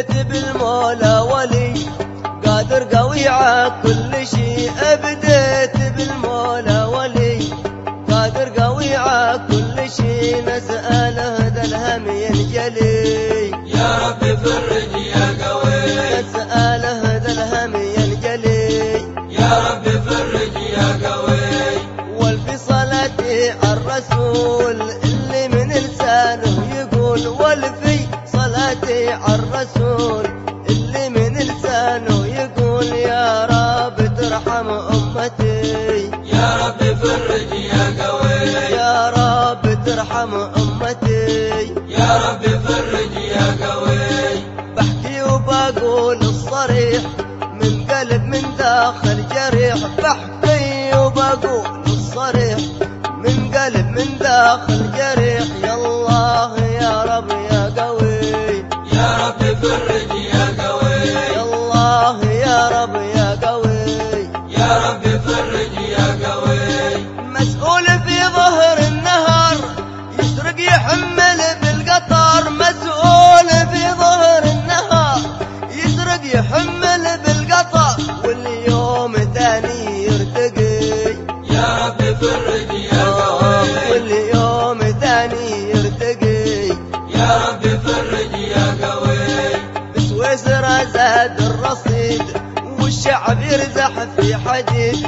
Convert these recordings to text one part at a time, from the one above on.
بديت بالمولى ولي قادر قوي على كل شيء. بديت بالمولى ولي قادر قوي على كل شيء. نسأله ذا الهم ينجلي يا رب فرج يا قوي. نسأله ذا الهم ينجلي يا رب فرج يا قوي. والفي صلاتي عالرسول اللي من لسانه يقول. والفي صلاتي عالرسول اللي من لسانه يقول. يا رب ترحم أمتي يا رب فرج يا قوي. يا رب ترحم أمتي يا رب فرج يا قوي. بحكي وبقول الصريح من قلب من داخل جريح. بحكي وبقول الصريح من قلب من داخل جريح. يا الله يا رب يا قوي. يا رب فرج يا قوي. يا الله يا رب يا قوي. يا رب فرج يا قوي. مسؤول في ظهر النهار يسرق يحمل بالقطار. مسؤول في ظهر النهار يسرق يحمل بالقطار. واليوم ثاني يرتقي يا رب فرج يا قوي. واليوم ثاني يرتقي. يا رب فرج يا قوي. بسويسرا زاد الرصيد والشعب يرزح في حديد.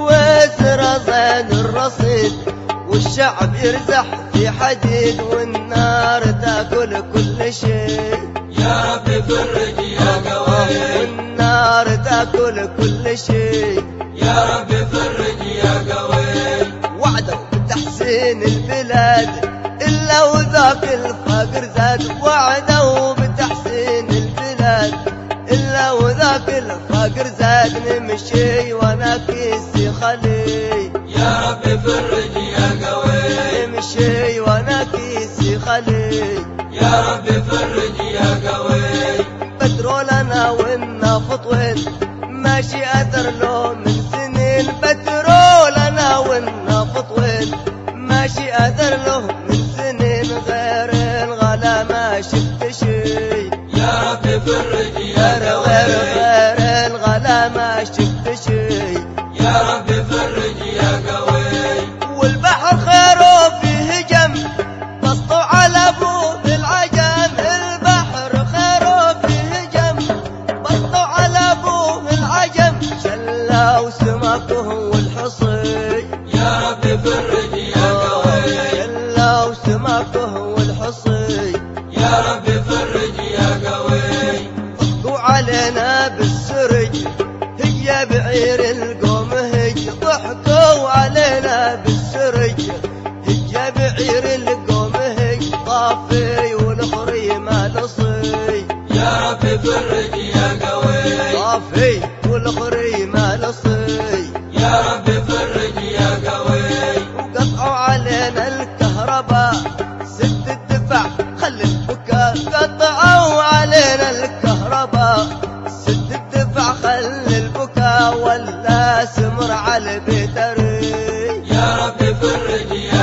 بسويسرا زاد الرصيد والشعب يرزح في حديد. والنار تاكل كل شيء. يا رب فرج يا قوي. والنار تاكل كل شيء. يا رب فرج يا قوي. وعدوا بتحسين البلاد إلا وذاك الفقر زاد. وعدوا بتحسين البلاد إلا وذاك الفقر زاد. نمشي وانا كيسي خلي. يا رب فرج يا قوي. نمشي وانا كيسي خلي. يا رب فرج يا قوي. بترول انا والنفط وين ماشي اثر له من سنين. بترول انا والنفط وين ماشي اثر له من سنين. غير الغلا ما شفت شي. يا رب فرج يا غير قوي. الغلا ما شفت شي. يا رب فرج يا قوي. والبحر خيره فيه جم بسطوا على ابوه العجم. البحر خيره فيه جم بسطوا على ابوه العجم. شلوا سمكه والحصي. يا رب فرج يا قوي. شلوا سمكه والحصي. يا رب فرج يا قوي. ضحكوا علينا بالسرج هي بعير القوم هج. ضحكوا علينا بالسرج هي بعير القوم هج. طافي والخري ما لصي. يا رب فرج يا قوي. طافي والخري ما لصي. يا رب فرج يا قوي. وقطعوا علينا الكهرباء سد الدفع خلي البكاء. قطعوا علينا الكهرباء سد الدفع خلي البكاء. ولا سمر على البيتري. يا رب فرج يا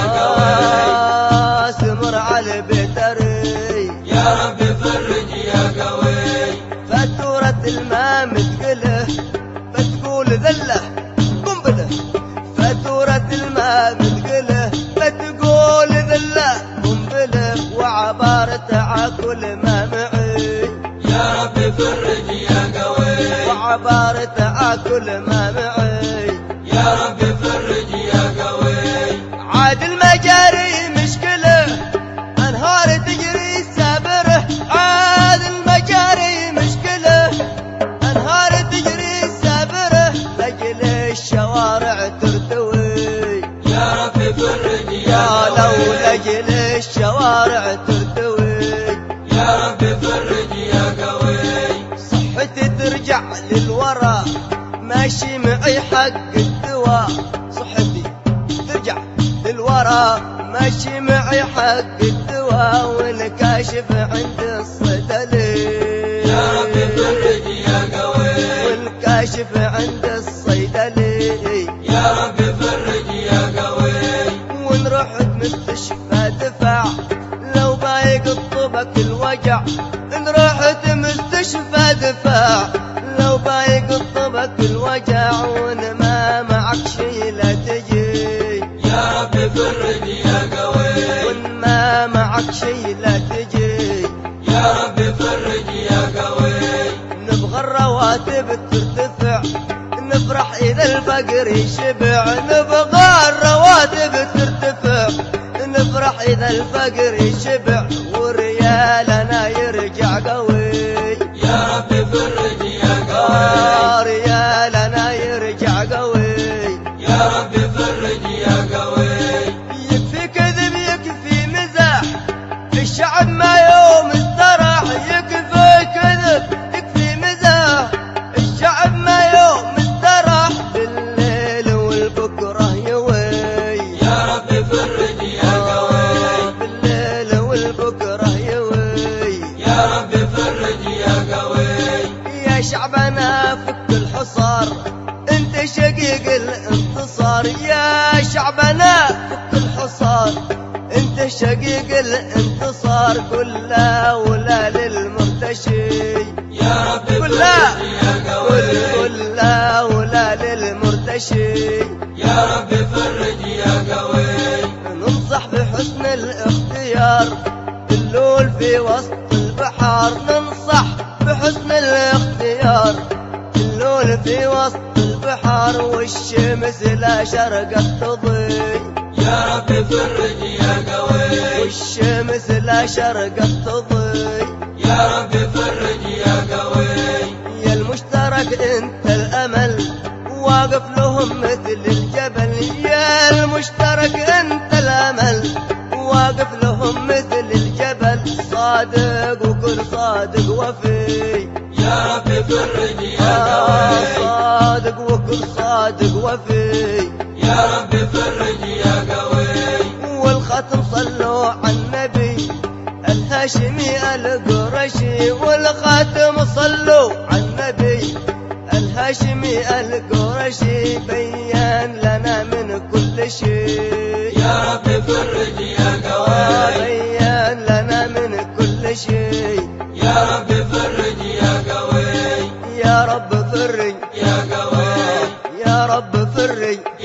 قوي. سمر على البيتري. يا رب فرج يا قوي. فاتورة الماء متقله بتقول ذله قنبله. فاتورة الماء متقله بتقول ذله قنبله. وعبارة عكل ما معي. يا رب فرج يا قوي. وعبارة عكل ما معي. يا رب فرج يا قوي. عاد المجاري مشكلة أنهار تجري سابره. عاد المجاري مشكلة أنهار تجري سابره. لجل الشوارع ترتوي. يا رب فرج يا يا لو قوي. لجل الشوارع ترتوي. يا رب فرج يا قوي. صحتي ترجع للورا ماشي معي حق الدواء. صحتي ترجع للورا ماشي معي حق الدواء. والكاشف عند الصيدلي. يا رب فرج يا قوي. والكاشف عند الصيدلي. يا رب فرج يا قوي. ونروح مستشفى دفع لو باي يقطبك الوجع إن رحت مستشفى دفاع، لو يقطبك الوجع وإن ما معك شي لا تجي، يا ربي فرج يا قوي، وإن ما معك شي لا تجي، يا ربي فرج يا قوي. نبغى الرواتب ترتفع نفرح إذا الفقر يشبع، نبغى الرواتب ترتفع نفرح إذا الفقر يشبع، وريالنا يرجع قوي، يا ربي فرج يا قوي، ريالنا يرجع قوي، يا ربي فرج يا قوي. يكفي كذب يكفي مزاح الشعب ما يوم استراح، يكفي كذب يكفي مزاح الشعب ما يوم استراح، بالليل والبكرة يوي، يا ربي فرج يا قوي، بالليل والبكرة يوي، يا ربي فرج يا قوي. يا شعبنا فك الحصار انت شقيق الانتصار، يا شعبنا فك الحصار انت شقيق الانتصار، قل لا ولا للمرتشي، يا ربي قل لا فرج يا قوي، قل لا ولا للمرتشي، يا ربي فرج يا قوي. ننصح بحسن الاختيار اللول في وسط البحر، ننصح بحسن الاختيار اللول في وسط البحر، والشمس لا شرقت تضي، يا ربي فرج يا قوي، والشمس لا شرقت تضي، يا ربي فرج يا قوي. يا المشترك انت الامل واقف لهم مثل الجبل، يا المشترك انت الامل واقف لهم مثل الجبل، صادق وكل صادق وفي، يا ربي فرج يا قوي، صادق وكل صادق وفي، يا ربي فرج يا قوي. والختم صلوا على النبي الهاشمي القرشي، والختم صلوا على النبي الهاشمي القرشي، بين لنا من كل شيء، يا ربي فرج يا قوي، بين لنا من كل شيء، يا ربي فرج يا قوي، يا رب فرج يا قوي، يا رب فرج